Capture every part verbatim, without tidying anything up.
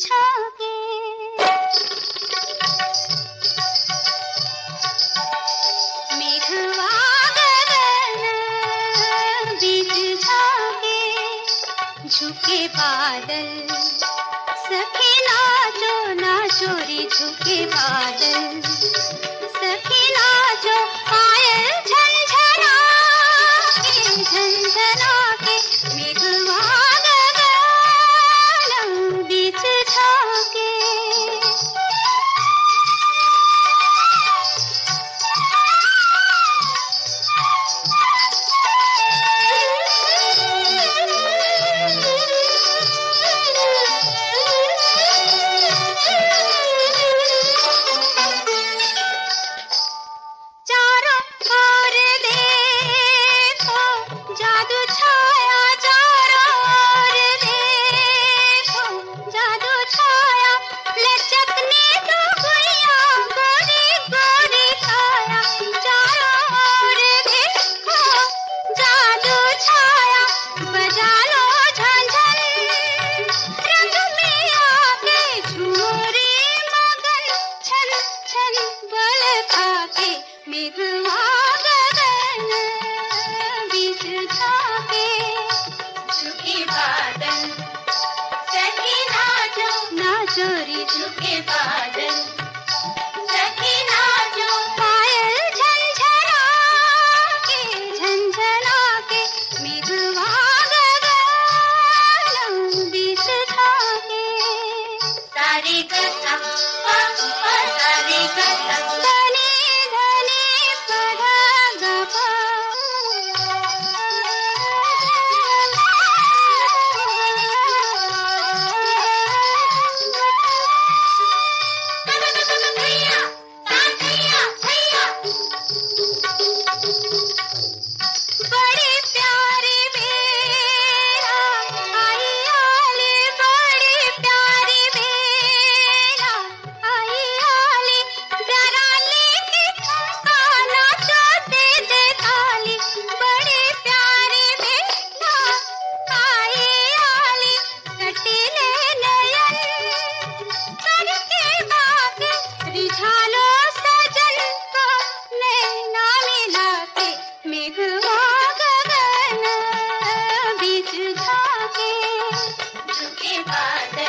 झाके। मेघवा गगन बीच झाके, झुके बादल सखी नाचो नाचो रे झुके बादल, सखी नाचो पायल झनझना के झनझना के, मेघवा गगन बीच झाके। मेघवा गगन बीच झाके, झुके बादल सखी नाचो नाचो रे झुके बादल, सखी नाचो पायल झनझना के झनझना के, मेघवा गगन बीच झाके। सारे कथा सारे कथा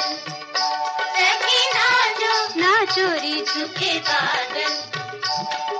चोरी झुके बादल।